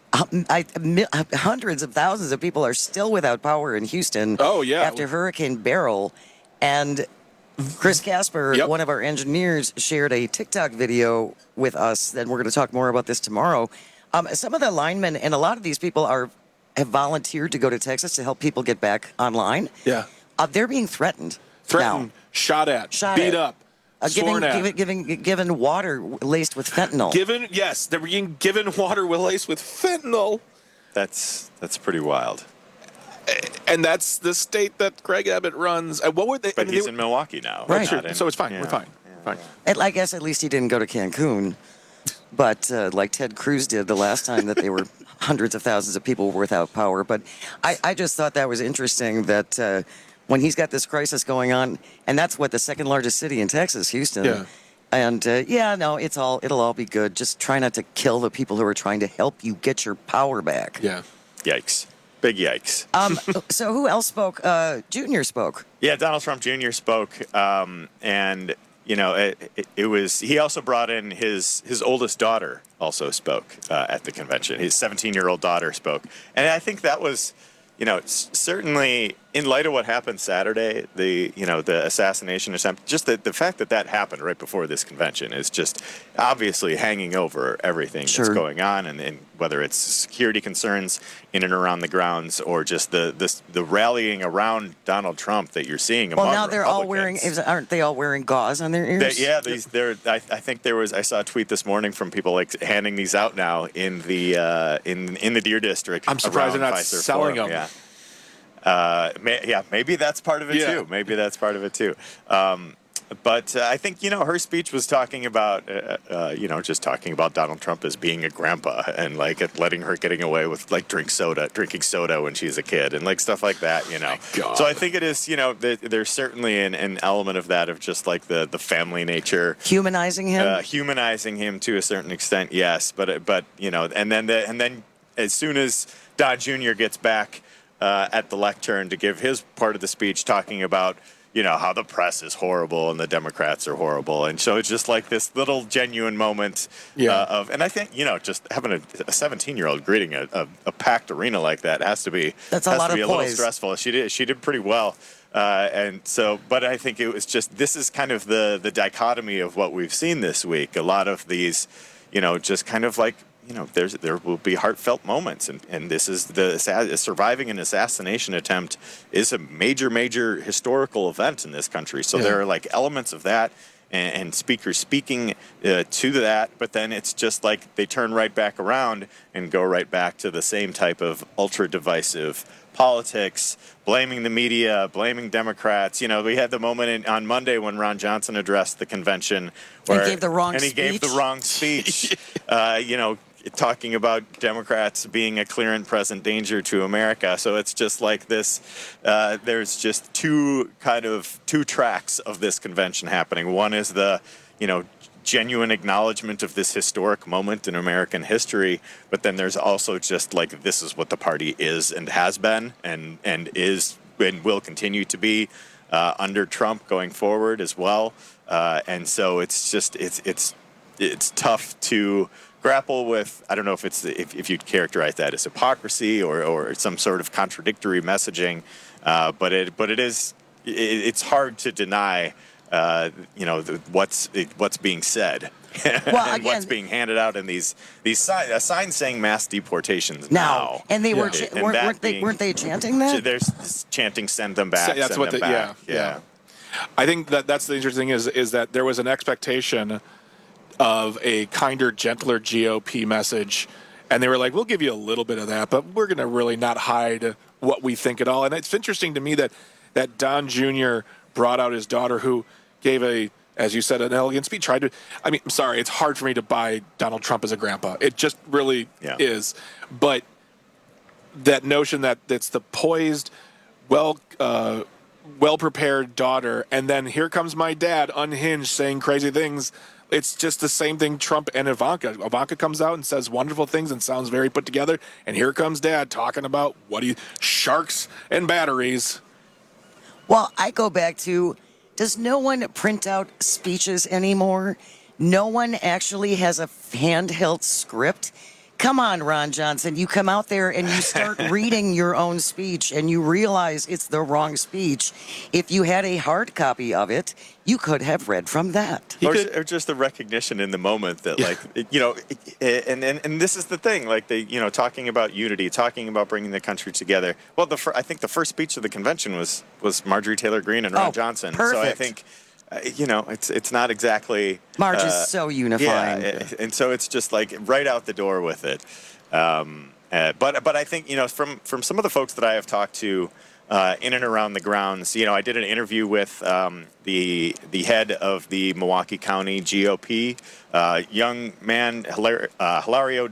Hundreds of thousands of people are still without power in Houston. Oh, yeah. After Hurricane Beryl. And Chris Casper, one of our engineers, shared a TikTok video with us. Then we're going to talk more about this tomorrow. Some of the linemen and a lot of these people have volunteered to go to Texas to help people get back online. Yeah. They're being threatened. Threatened, shot at, beat up, sworn at. Given water laced with fentanyl. They're being given water laced with fentanyl. That's pretty wild. And that's the state that Greg Abbott runs. What were they? But he's in Milwaukee now. Right. So it's fine. We're fine. Fine. And I guess at least he didn't go to Cancun. But like Ted Cruz did the last time that they were hundreds of thousands of people were without power. But I just thought that was interesting that when he's got this crisis going on, and that's the second largest city in Texas, Houston. Yeah. And it'll all be good. Just try not to kill the people who are trying to help you get your power back. Yeah. Yikes. Big yikes. So who else spoke? Junior spoke. Yeah, Donald Trump Jr. spoke, and it was. He also brought in his oldest daughter. Also spoke at the convention. His 17-year-old daughter spoke, and I think that was, certainly in light of what happened Saturday, the assassination attempt, just the fact that happened right before this convention is just obviously hanging over everything that's going on, and whether it's security concerns in and around the grounds or just the rallying around Donald Trump that you're seeing among now they're all aren't they all wearing gauze on their ears? I think I saw a tweet this morning from people handing these out now in the Deer District. I'm surprised they're not selling them. Yeah. Maybe that's part of it too. Maybe that's part of it too. But I think, her speech was talking about, just talking about Donald Trump as being a grandpa and letting her getting away with drinking soda when she's a kid and stuff like that, So I think it is, there's certainly an element of that of just the family nature. Humanizing him? Humanizing him to a certain extent, yes. But and then as soon as Don Jr. gets back at the lectern to give his part of the speech talking about, how the press is horrible and the Democrats are horrible. And so it's just this little genuine moment and I think, just having a 17-year-old greeting a packed arena like that has to be a little stressful. She did pretty well. But I think it was just, this is kind of the dichotomy of what we've seen this week. A lot of these, just kind of there will be heartfelt moments, and this is surviving an assassination attempt is a major historical event in this country. So there are elements of that and speakers speaking to that, but then it's just they turn right back around and go right back to the same type of ultra divisive politics, blaming the media, blaming Democrats. We had the moment on Monday when Ron Johnson addressed the convention where he gave the wrong speech. Talking about Democrats being a clear and present danger to America. So it's just this, there's just two tracks of this convention happening. One is the, genuine acknowledgement of this historic moment in American history, but then there's also just this is what the party is and has been and is and will continue to be under Trump going forward as well. And so it's just, it's tough to grapple with. I don't know if you'd characterize that as hypocrisy or some sort of contradictory messaging, but it's hard to deny what's being said and what's being handed out in these signs saying mass deportations now. And they weren't they chanting that? They're chanting "Send them back." That's send them back. Yeah. I think that's the interesting thing is that there was an expectation of a kinder, gentler GOP message, and they were like, we'll give you a little bit of that, but we're going to really not hide what we think at all. And it's interesting to me that Don Jr. brought out his daughter, who gave as you said, an elegant speech. I'm sorry, it's hard for me to buy Donald Trump as a grandpa. It just really is. But that notion that it's the poised, well-prepared daughter, and then here comes my dad, unhinged, saying crazy things. It's just the same thing Trump and Ivanka. Ivanka comes out and says wonderful things and sounds very put together, and here comes Dad talking about sharks and batteries. Well, I go back to, does no one print out speeches anymore? No one actually has a handheld script? Come on, Ron Johnson. You come out there and you start reading your own speech and you realize it's the wrong speech. If you had a hard copy of it, you could have read from that. Or just the recognition in the moment that, like, you know, and this is the thing, like, talking about unity, talking about bringing the country together. Well, I think the first speech of the convention was Marjorie Taylor Greene and Ron Johnson. Perfect. So I think, it's not exactly Marge is so unifying. Yeah, and so it's just like right out the door with it. But I think, from some of the folks that I have talked to in and around the grounds, I did an interview with the head of the Milwaukee County GOP, young man, Hilario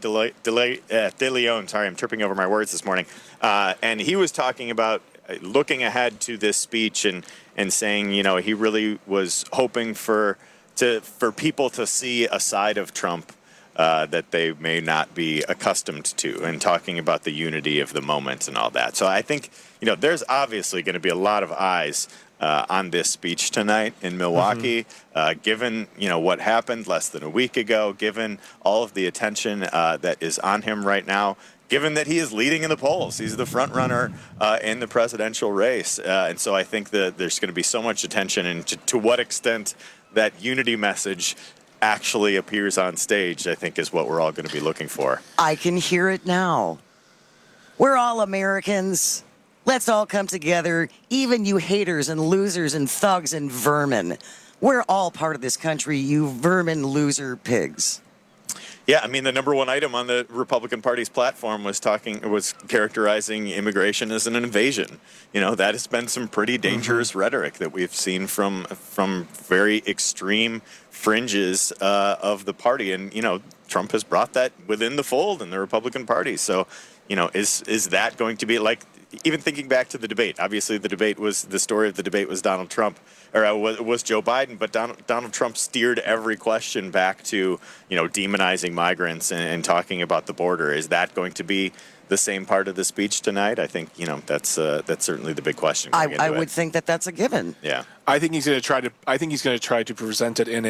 De Leon. Sorry, I'm tripping over my words this morning. And he was talking about looking ahead to this speech and saying, he really was hoping for people to see a side of Trump that they may not be accustomed to, and talking about the unity of the moment and all that. So I think, there's obviously going to be a lot of eyes on this speech tonight in Milwaukee, given, what happened less than a week ago, given all of the attention that is on him right now, given that he is leading in the polls. He's the front runner in the presidential race. And so I think that there's going to be so much attention, and to what extent that unity message actually appears on stage, I think, is what we're all going to be looking for. I can hear it now. We're all Americans. Let's all come together, even you haters and losers and thugs and vermin. We're all part of this country, you vermin loser pigs. Yeah, I mean, the number one item on the Republican Party's platform was characterizing immigration as an invasion. That has been some pretty dangerous rhetoric that we've seen from very extreme fringes of the party. And, Trump has brought that within the fold in the Republican Party. So, is that going to be like, even thinking back to the debate, obviously the story of the debate was Donald Trump, or was Joe Biden, but Donald Trump steered every question back to, demonizing migrants and talking about the border. Is that going to be the same part of the speech tonight? I think, that's certainly the big question. I would think that that's a given. Yeah. I think he's going to try to present it in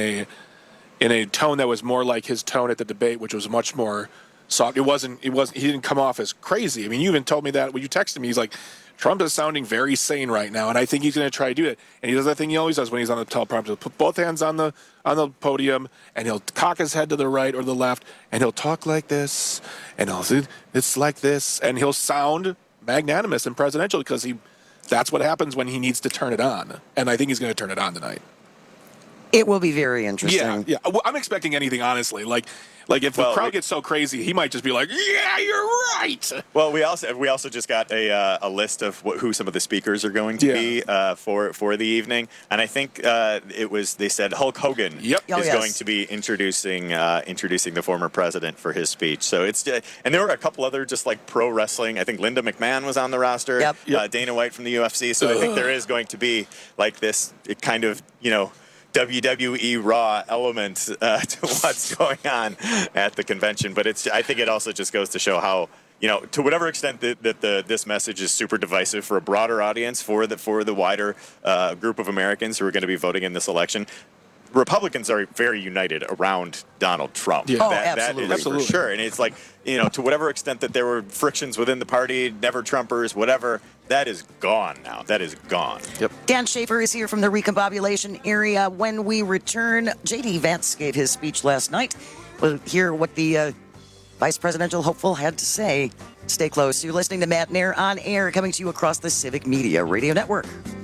a tone that was more like his tone at the debate, which was much more soft. He didn't come off as crazy. I mean, you even told me that when you texted me. He's like, Trump is sounding very sane right now, and I think he's going to try to do it. And he does that thing he always does when he's on the teleprompter. He'll put both hands on the podium, and he'll cock his head to the right or the left, and he'll talk like this, and it's like this, and he'll sound magnanimous and presidential because that's what happens when he needs to turn it on. And I think he's going to turn it on tonight. It will be very interesting. Yeah. Well, I'm expecting anything, honestly. Like if the crowd gets so crazy, he might just be like, "Yeah, you're right." Well, we also just got a list of who some of the speakers are going to be for the evening, and I think they said Hulk Hogan is going to be introducing the former president for his speech. So and there were a couple other just like pro wrestling. I think Linda McMahon was on the roster. Yep. Dana White from the UFC. So I think there is going to be like this kind of WWE Raw element to what's going on at the convention. But I think it also just goes to show how, to whatever extent that this message is super divisive for a broader audience, for the wider group of Americans who are going to be voting in this election, Republicans are very united around Donald Trump. Yeah. That is for sure. And it's like, to whatever extent that there were frictions within the party, never Trumpers, whatever, that is gone now. That is gone. Yep. Dan Schaefer is here from the recombobulation area. When we return, J.D. Vance gave his speech last night. We'll hear what the vice presidential hopeful had to say. Stay close. You're listening to Matt Nair on air, coming to you across the Civic Media Radio Network.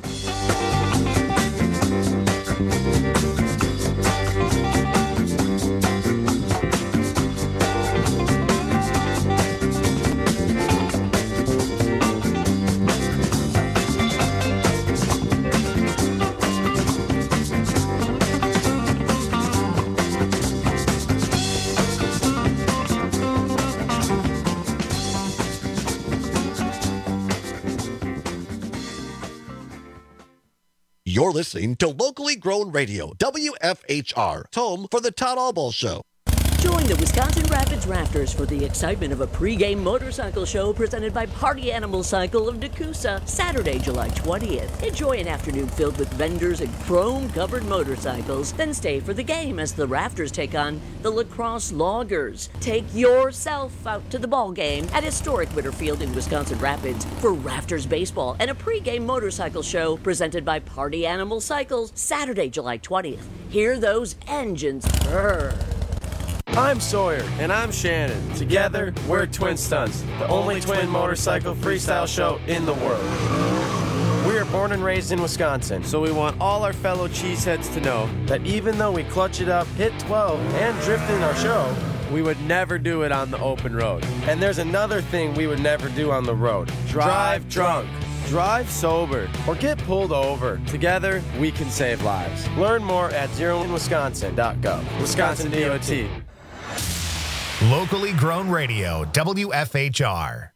You're listening to locally grown radio, WFHR, home for the Todd Albaugh Show. Join the Wisconsin Rapids Rafters for the excitement of a pregame motorcycle show presented by Party Animal Cycle of Nakusa, Saturday, July 20th. Enjoy an afternoon filled with vendors and chrome-covered motorcycles, then stay for the game as the Rafters take on the Lacrosse Loggers. Take yourself out to the ball game at historic Witter Field in Wisconsin Rapids for Rafters Baseball and a pregame motorcycle show presented by Party Animal Cycles, Saturday, July 20th. Hear those engines purr. I'm Sawyer. And I'm Shannon. Together, we're Twin Stunts, the only twin motorcycle freestyle show in the world. We are born and raised in Wisconsin, so we want all our fellow cheeseheads to know that even though we clutch it up, hit 12, and drift in our show, we would never do it on the open road. And there's another thing we would never do on the road. Drive drunk. Drive sober or get pulled over. Together, we can save lives. Learn more at zeroinwisconsin.gov. Wisconsin DOT. Locally grown radio, WFHR.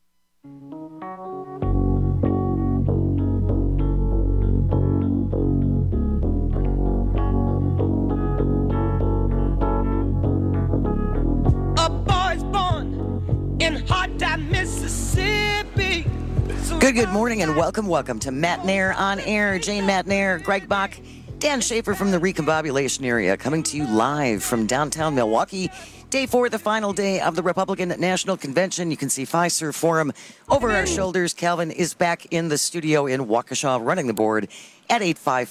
A boy's born in Hot Time, Mississippi. Good morning and welcome to Matt Nair on Air. Jane Matt Nair, Greg Bach, Dan Schaefer from the Recombobulation area, coming to you live from downtown Milwaukee. Day 4, the final day of the Republican National Convention. You can see Fiserv Forum over our shoulders. Calvin is back in the studio in Waukesha running the board at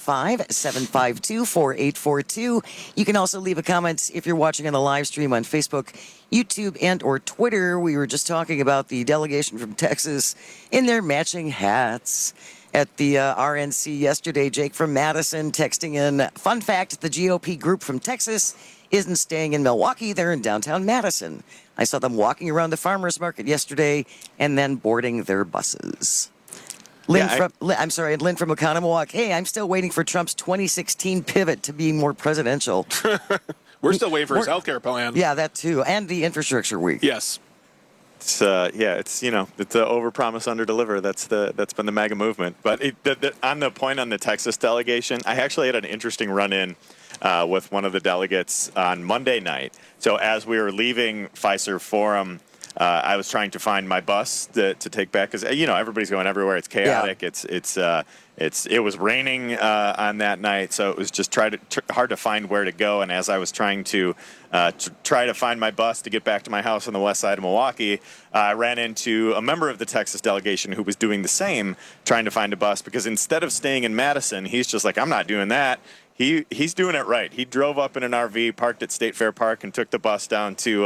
855-752-4842. You can also leave a comment if you're watching on the live stream on Facebook, YouTube, and or Twitter. We were just talking about the delegation from Texas in their matching hats at the RNC yesterday. Jake from Madison texting in, fun fact, the GOP group from Texas isn't staying in Milwaukee, they're in downtown Madison. I saw them walking around the farmers market yesterday and then boarding their buses. Lynn from Oconomowoc. Hey, I'm still waiting for Trump's 2016 pivot to be more presidential. We're still waiting for his healthcare plan. Yeah, that too, and the infrastructure week. Yes. It's it's overpromise, underdeliver. That's been the MAGA movement. But on the point on the Texas delegation, I actually had an interesting run-in with one of the delegates on Monday night. So as we were leaving Fiserv Forum, I was trying to find my bus to take back because everybody's going everywhere. It's chaotic. Yeah. It was raining on that night, so it was just hard to find where to go. And as I was trying to try to find my bus to get back to my house on the west side of Milwaukee, I ran into a member of the Texas delegation who was doing the same, trying to find a bus because instead of staying in Madison, he's just like, I'm not doing that. He's doing it right. He drove up in an RV, parked at State Fair Park, and took the bus down to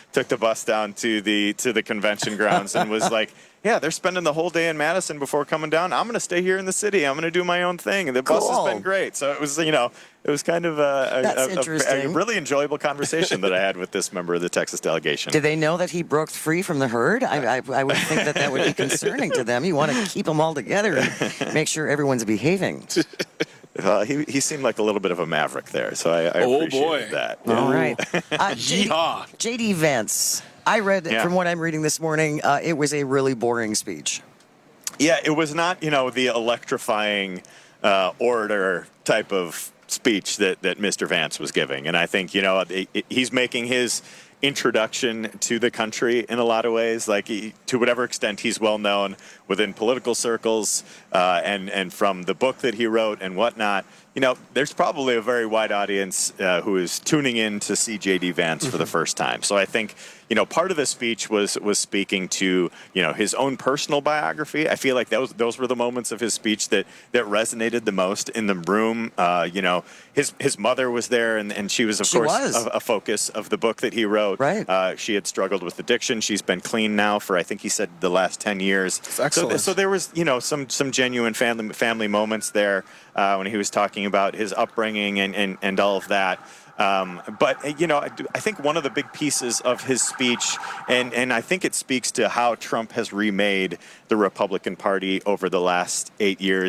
the convention grounds, and was like, "Yeah, they're spending the whole day in Madison before coming down. I'm going to stay here in the city. I'm going to do my own thing." And the bus has been great. So it was kind of a really enjoyable conversation that I had with this member of the Texas delegation. Did they know that he broke free from the herd? I would think that would be concerning to them. You want to keep them all together and make sure everyone's behaving. He seemed like a little bit of a maverick there, so I appreciated that. Yeah. All right. JD Vance. I read, from what I'm reading this morning, it was a really boring speech. Yeah, it was not, the electrifying orator type of speech that Mr. Vance was giving. And I think, he's making his introduction to the country in a lot of ways, like to whatever extent he's well known within political circles and from the book that he wrote and whatnot. There's probably a very wide audience who is tuning in to see J.D. Vance for the first time. So I think, part of the speech was speaking to, his own personal biography. I feel like those were the moments of his speech that resonated the most in the room. His mother was there, and she was, of course, a focus of the book that he wrote. Right. She had struggled with addiction. She's been clean now for, I think he said, the last 10 years. That's excellent. So there was, some genuine family moments there when he was talking about his upbringing and all of that. But I think one of the big pieces of his speech, and I think it speaks to how Trump has remade the Republican Party over the last 8 years,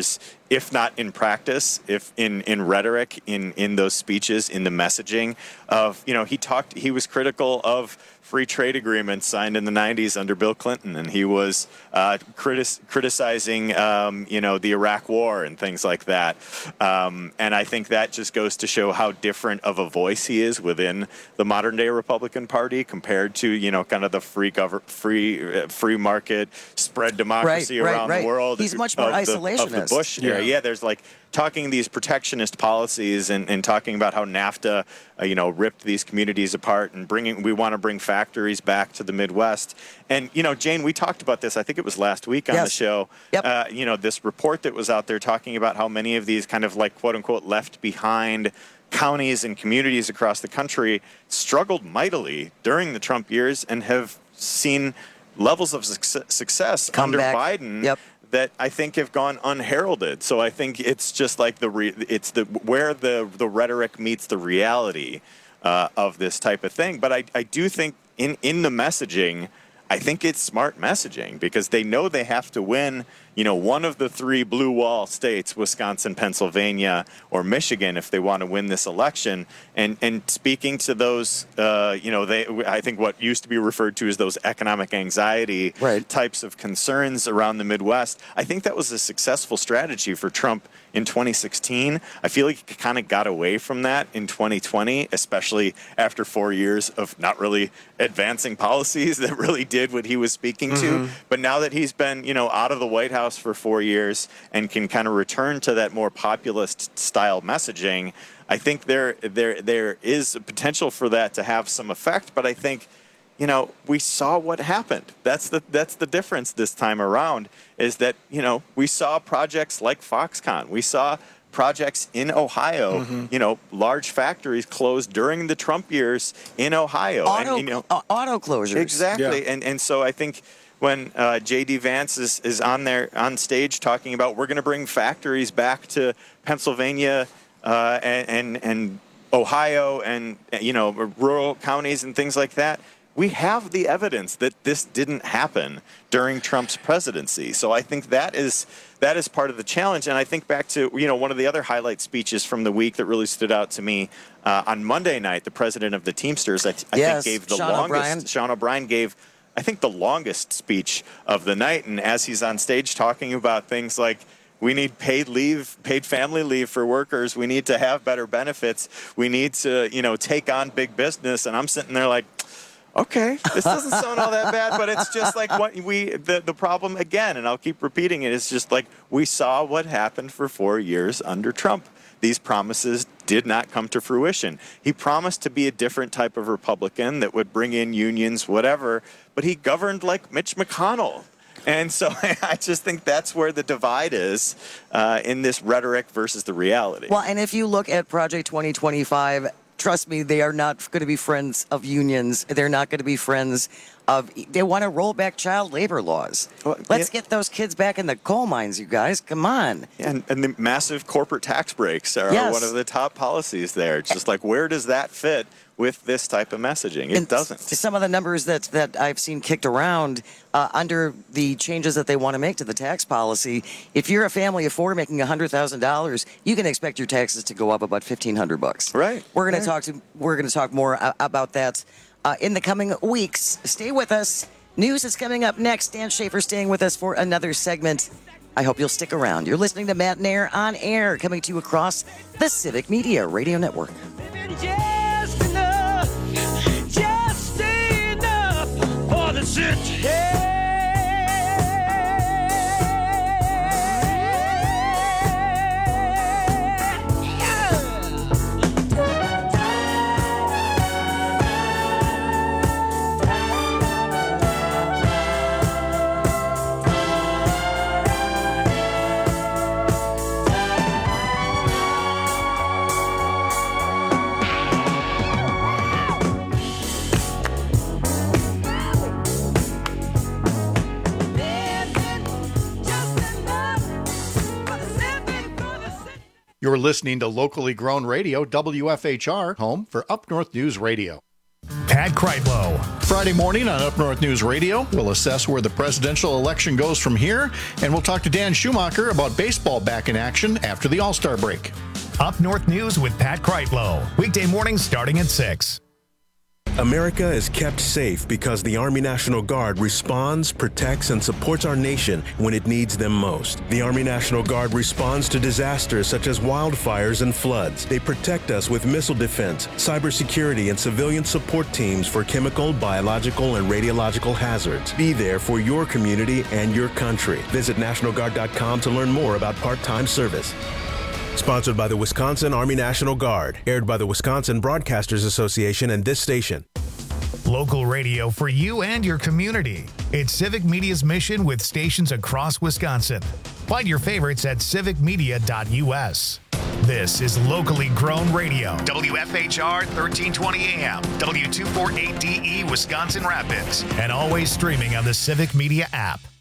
if not in practice, if in rhetoric, in those speeches, in the messaging of, he was critical of free trade agreements signed in the 90s under Bill Clinton, and he was criticizing, the Iraq War and things like that. And I think that just goes to show how different of a voice he is within the modern day Republican Party compared to, kind of the free market, spread democracy around the world. He's much more isolationist. Of the Bush era. Yeah, there's talking these protectionist policies and talking about how NAFTA, ripped these communities apart and we want to bring factories back to the Midwest. And, Jane, we talked about this, I think it was last week on the show. Yep. This report that was out there talking about how many of these kind of quote unquote left behind counties and communities across the country struggled mightily during the Trump years and have seen levels of success under Biden that I think have gone unheralded. So I think it's just where the rhetoric meets the reality of this type of thing. But I do think in the messaging, I think it's smart messaging because they know they have to win, one of the three blue wall states, Wisconsin, Pennsylvania, or Michigan, if they want to win this election. And speaking to those, I think what used to be referred to as those economic anxiety types of concerns around the Midwest, I think that was a successful strategy for Trump in 2016. I feel like he kind of got away from that in 2020, especially after 4 years of not really advancing policies that really did what he was speaking to. But now that he's been, out of the White House for 4 years and can kind of return to that more populist style messaging, I think there is a potential for that to have some effect. But I think, we saw what happened. That's the difference this time around is that, we saw projects like Foxconn. We saw projects in Ohio, large factories closed during the Trump years in Ohio. Auto closures. Exactly. Yeah. And so I think when J.D. Vance is on stage talking about we're going to bring factories back to Pennsylvania and Ohio and, rural counties and things like that, we have the evidence that this didn't happen during Trump's presidency. So I think that is part of the challenge. And I think back to, one of the other highlight speeches from the week that really stood out to me on Monday night, the president of the Teamsters, I think gave the longest. Sean O'Brien gave, I think, the longest speech of the night. And as he's on stage talking about things like, we need paid family leave for workers. We need to have better benefits. We need to, take on big business. And I'm sitting there like, okay, this doesn't sound all that bad, but it's just like the problem again, and I'll keep repeating it, is just like we saw what happened for 4 years under Trump. These promises did not come to fruition. He promised to be a different type of Republican that would bring in unions, whatever, but he governed like Mitch McConnell. And so I just think that's where the divide is in this rhetoric versus the reality. Well, and if you look at Project 2025, trust me, they are not going to be friends of unions. They're not going to be friends of. They want to roll back child labor laws. Well, Let's get those kids back in the coal mines, you guys. Come on. And the massive corporate tax breaks are one of the top policies there. It's just like, where does that fit with this type of messaging? It doesn't. Some of the numbers that I've seen kicked around under the changes that they want to make to the tax policy, if you're a family of four making $100,000, you can expect your taxes to go up about $1,500. Right. We're going to talk more about that in the coming weeks. Stay with us. News is coming up next. Dan Schaefer staying with us for another segment. I hope you'll stick around. You're listening to Matt Nair on Air, coming to you across the Civic Media Radio Network. Just enough for the city. You're listening to locally grown radio, WFHR, home for Up North News Radio. Pack Pat Kreitlow. Friday morning on Up North News Radio, we'll assess where the presidential election goes from here, and we'll talk to Dan Schumacher about baseball back in action after the All-Star break. Up North News with Pat Kreitlow. Weekday mornings starting at 6. America is kept safe because the Army National Guard responds, protects, and supports our nation when it needs them most. The Army National Guard responds to disasters such as wildfires and floods. They protect us with missile defense, cybersecurity, and civilian support teams for chemical, biological, and radiological hazards. Be there for your community and your country. Visit NationalGuard.com to learn more about part-time service. Sponsored by the Wisconsin Army National Guard. Aired by the Wisconsin Broadcasters Association and this station. Local radio for you and your community. It's Civic Media's mission with stations across Wisconsin. Find your favorites at civicmedia.us. This is locally grown radio. WFHR 1320 AM, W248DE Wisconsin Rapids, and always streaming on the Civic Media app.